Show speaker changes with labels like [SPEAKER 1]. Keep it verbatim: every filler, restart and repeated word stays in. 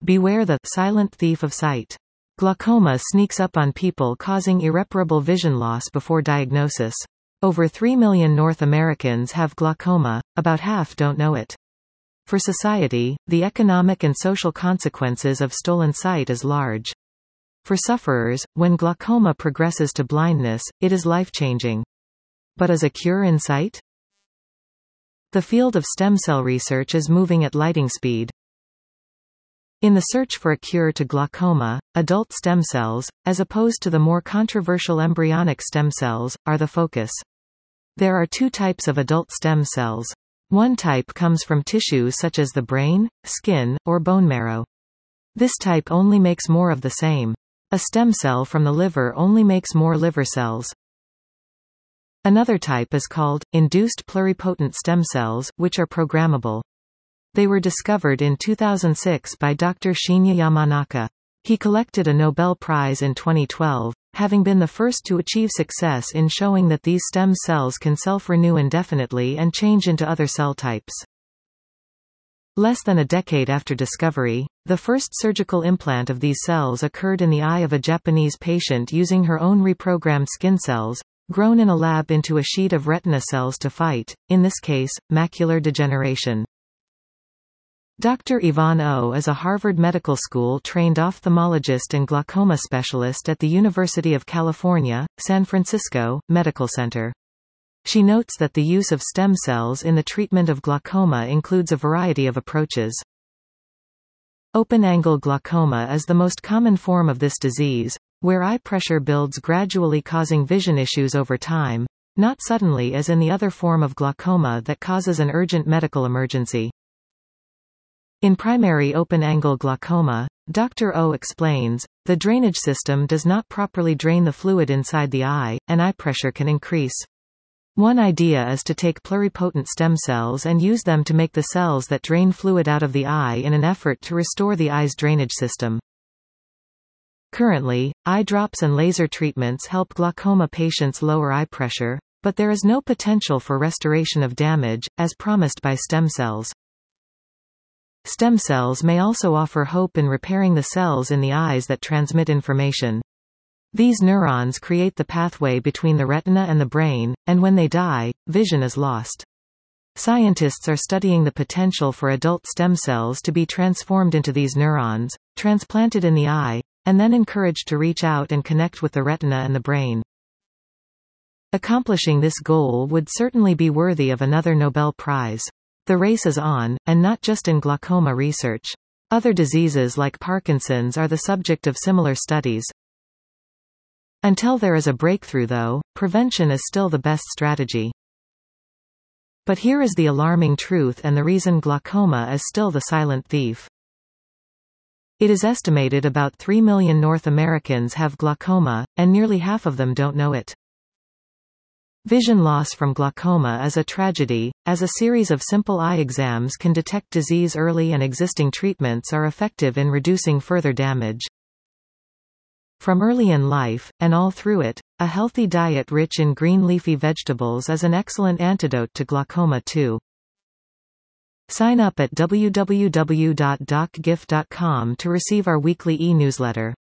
[SPEAKER 1] Beware the silent thief of sight. Glaucoma sneaks up on people, causing irreparable vision loss before diagnosis. Over three million North Americans have glaucoma, about half don't know it. For society, the economic and social consequences of stolen sight is large. For sufferers, when glaucoma progresses to blindness, it is life-changing. But is a cure in sight? The field of stem cell research is moving at lightning speed. In the search for a cure to glaucoma, adult stem cells, as opposed to the more controversial embryonic stem cells, are the focus. There are two types of adult stem cells. One type comes from tissues such as the brain, skin, or bone marrow. This type only makes more of the same. A stem cell from the liver only makes more liver cells. Another type is called induced pluripotent stem cells, which are programmable. They were discovered in two thousand six by Doctor Shinya Yamanaka. He collected a Nobel Prize in twenty twelve, having been the first to achieve success in showing that these stem cells can self-renew indefinitely and change into other cell types. Less than a decade after discovery, the first surgical implant of these cells occurred in the eye of a Japanese patient using her own reprogrammed skin cells, grown in a lab into a sheet of retina cells to fight, in this case, macular degeneration. Doctor Yvonne Oh is a Harvard Medical School-trained ophthalmologist and glaucoma specialist at the University of California, San Francisco, Medical Center. She notes that the use of stem cells in the treatment of glaucoma includes a variety of approaches. Open-angle glaucoma is the most common form of this disease, where eye pressure builds gradually, causing vision issues over time, not suddenly as in the other form of glaucoma that causes an urgent medical emergency. In primary open-angle glaucoma, Doctor Oh explains, the drainage system does not properly drain the fluid inside the eye, and eye pressure can increase. One idea is to take pluripotent stem cells and use them to make the cells that drain fluid out of the eye in an effort to restore the eye's drainage system. Currently, eye drops and laser treatments help glaucoma patients lower eye pressure, but there is no potential for restoration of damage, as promised by stem cells. Stem cells may also offer hope in repairing the cells in the eyes that transmit information. These neurons create the pathway between the retina and the brain, and when they die, vision is lost. Scientists are studying the potential for adult stem cells to be transformed into these neurons, transplanted in the eye, and then encouraged to reach out and connect with the retina and the brain. Accomplishing this goal would certainly be worthy of another Nobel Prize. The race is on, and not just in glaucoma research. Other diseases like Parkinson's are the subject of similar studies. Until there is a breakthrough though, prevention is still the best strategy. But here is the alarming truth and the reason glaucoma is still the silent thief. It is estimated about three million North Americans have glaucoma, and nearly half of them don't know it. Vision loss from glaucoma is a tragedy, as a series of simple eye exams can detect disease early and existing treatments are effective in reducing further damage. From early in life, and all through it, a healthy diet rich in green leafy vegetables is an excellent antidote to glaucoma too. Sign up at w w w dot doc gift dot com to receive our weekly e-newsletter.